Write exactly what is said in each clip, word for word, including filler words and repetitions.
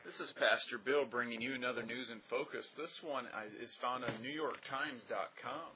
This is Pastor Bill bringing you another News in Focus. This one is found on New York Times dot com,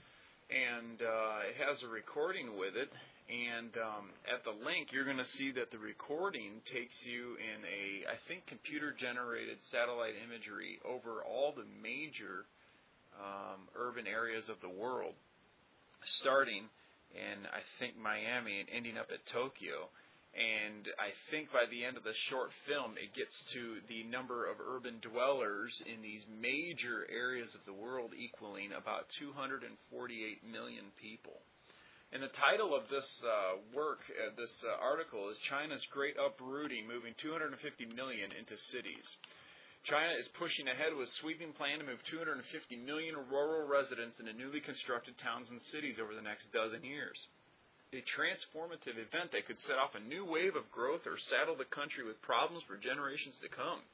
and uh, it has a recording with it. And um, at the link, you're going to see that the recording takes you in a, I think, computer-generated satellite imagery over all the major um, urban areas of the world, starting in, I think, Miami and ending up at Tokyo. And I think by the end of the short film, it gets to the number of urban dwellers in these major areas of the world equaling about two hundred forty-eight million people. And the title of this uh, work, uh, this uh, article, is China's Great Uprooting, Moving two hundred fifty million into Cities. China is pushing ahead with a sweeping plan to move two hundred fifty million rural residents into newly constructed towns and cities over the next dozen years. A transformative event that could set off a new wave of growth or saddle the country with problems for generations to come.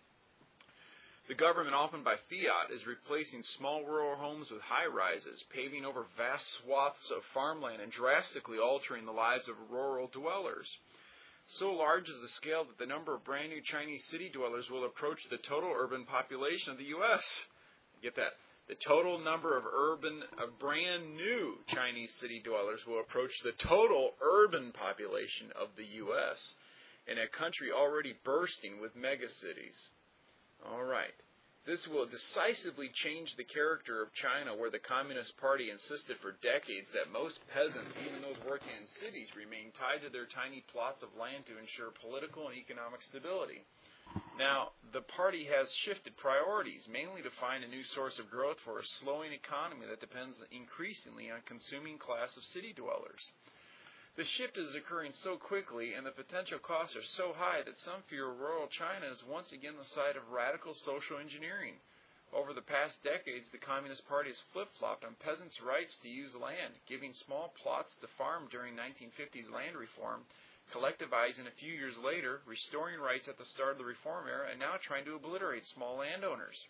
The government, often by fiat, is replacing small rural homes with high-rises, paving over vast swaths of farmland and drastically altering the lives of rural dwellers. So large is the scale that the number of brand new Chinese city dwellers will approach the total urban population of the U S Get that? The total number of urban, of brand new Chinese city dwellers will approach the total urban population of the U S in a country already bursting with megacities. All right. This will decisively change the character of China, where the Communist Party insisted for decades that most peasants, even those working in cities, remain tied to their tiny plots of land to ensure political and economic stability. Now, the party has shifted priorities, mainly to find a new source of growth for a slowing economy that depends increasingly on consuming class of city dwellers. The shift is occurring so quickly and the potential costs are so high that some fear rural China is once again the site of radical social engineering. Over the past decades, the Communist Party has flip-flopped on peasants' rights to use land, giving small plots to farm during nineteen fifties land reform, collectivizing a few years later, restoring rights at the start of the reform era, and now trying to obliterate small landowners.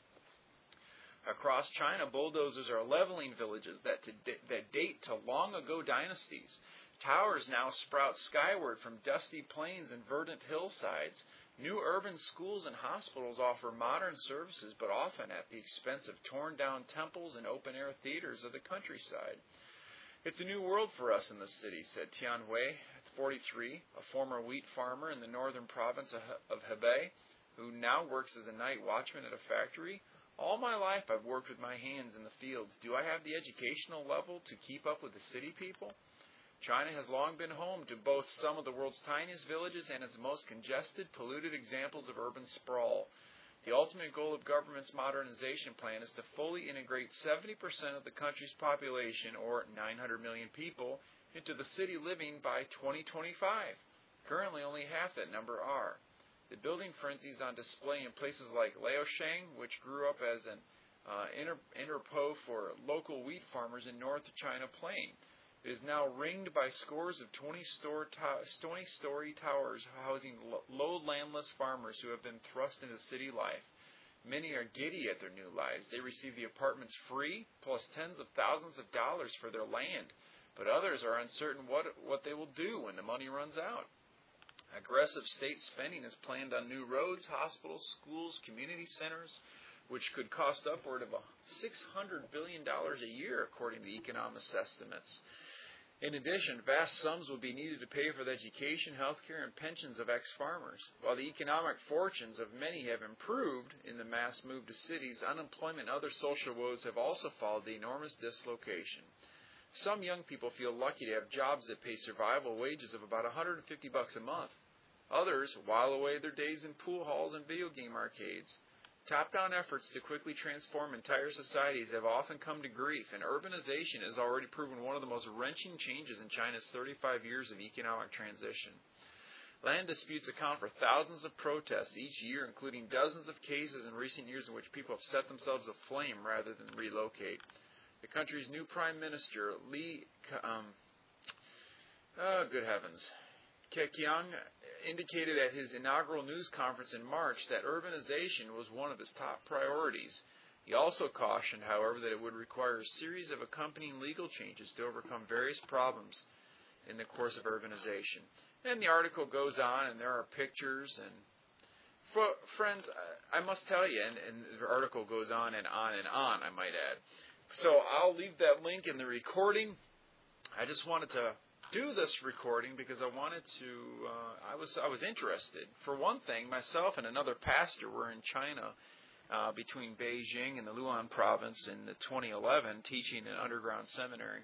Across China, bulldozers are leveling villages that, to, that date to long-ago dynasties. Towers now sprout skyward from dusty plains and verdant hillsides. New urban schools and hospitals offer modern services, but often at the expense of torn-down temples and open-air theaters of the countryside. It's a new world for us in the city, said Tian Hui, forty-three, a former wheat farmer in the northern province of Hebei, who now works as a night watchman at a factory. All my life I've worked with my hands in the fields. Do I have the educational level to keep up with the city people? China has long been home to both some of the world's tiniest villages and its most congested, polluted examples of urban sprawl. The ultimate goal of government's modernization plan is to fully integrate seventy percent of the country's population, or nine hundred million people, into the city living by twenty twenty-five. Currently, only half that number are. The building frenzy is on display in places like Liaoshang, which grew up as an uh, inter- interpot for local wheat farmers in North China Plain. It is now ringed by scores of twenty-story towers housing low landless farmers who have been thrust into city life. Many are giddy at their new lives. They receive the apartments free, plus tens of thousands of dollars for their land. But others are uncertain what, what they will do when the money runs out. Aggressive state spending is planned on new roads, hospitals, schools, community centers, which could cost upward of six hundred billion dollars a year, according to economists' estimates. In addition, vast sums will be needed to pay for the education, health care, and pensions of ex-farmers. While the economic fortunes of many have improved in the mass move to cities, unemployment and other social woes have also followed the enormous dislocation. Some young people feel lucky to have jobs that pay survival wages of about one hundred fifty bucks a month. Others while away their days in pool halls and video game arcades. Top-down efforts to quickly transform entire societies have often come to grief, and urbanization has already proven one of the most wrenching changes in China's thirty-five years of economic transition. Land disputes account for thousands of protests each year, including dozens of cases in recent years in which people have set themselves aflame rather than relocate. The country's new Prime Minister, Li, um, oh, good heavens, Keqiang, indicated at his inaugural news conference in March that urbanization was one of his top priorities. He also cautioned, however, that it would require a series of accompanying legal changes to overcome various problems in the course of urbanization. Then the article goes on, and there are pictures and For, friends, I must tell you, and, and the article goes on and on and on, I might add. So I'll leave that link in the recording. I just wanted to do this recording because I wanted to, uh, I was I was interested. For one thing, myself and another pastor were in China uh, between Beijing and the Luan province in the twenty eleven teaching an underground seminary.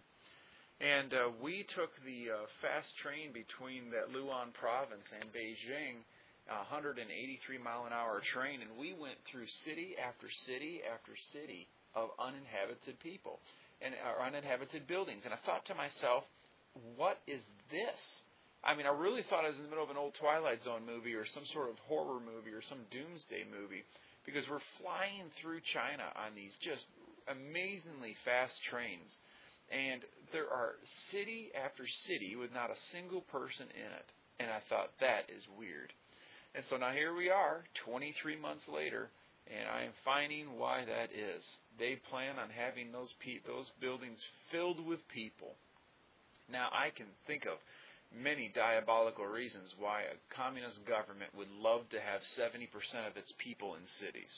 And uh, we took the uh, fast train between that Luan province and Beijing, a one hundred eighty-three mile an hour train, and we went through city after city after city of uninhabited people and uh, uninhabited buildings. And I thought to myself, what is this? I mean, I really thought I was in the middle of an old Twilight Zone movie or some sort of horror movie or some doomsday movie, because we're flying through China on these just amazingly fast trains. And there are city after city with not a single person in it. And I thought, that is weird. And so now here we are, twenty-three months later, and I am finding why that is. They plan on having those pe- those buildings filled with people. Now, I can think of many diabolical reasons why a communist government would love to have seventy percent of its people in cities.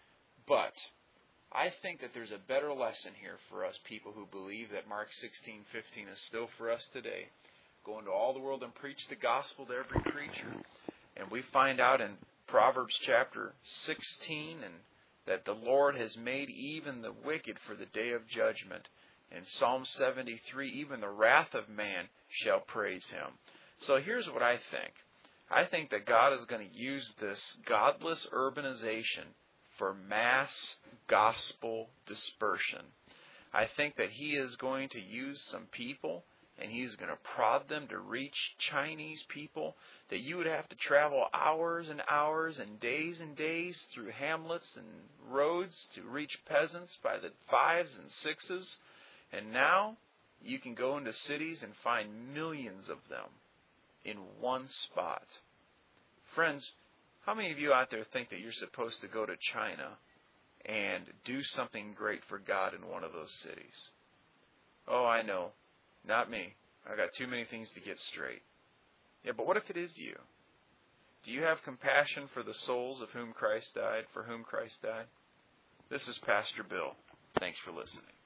But I think that there's a better lesson here for us people who believe that Mark sixteen fifteen is still for us today. Go into all the world and preach the gospel to every creature. And we find out in Proverbs chapter sixteen and that the Lord has made even the wicked for the day of judgment. In Psalm seventy-three, even the wrath of man shall praise him. So here's what I think. I think that God is going to use this godless urbanization for mass gospel dispersion. I think that He is going to use some people, and He's going to prod them to reach Chinese people, that you would have to travel hours and hours and days and days through hamlets and roads to reach peasants by the fives and sixes. And now you can go into cities and find millions of them in one spot. Friends, how many of you out there think that you're supposed to go to China and do something great for God in one of those cities? Oh, I know. Not me. I got too many things to get straight. Yeah, but what if it is you? Do you have compassion for the souls of whom Christ died, for whom Christ died? This is Pastor Bill. Thanks for listening.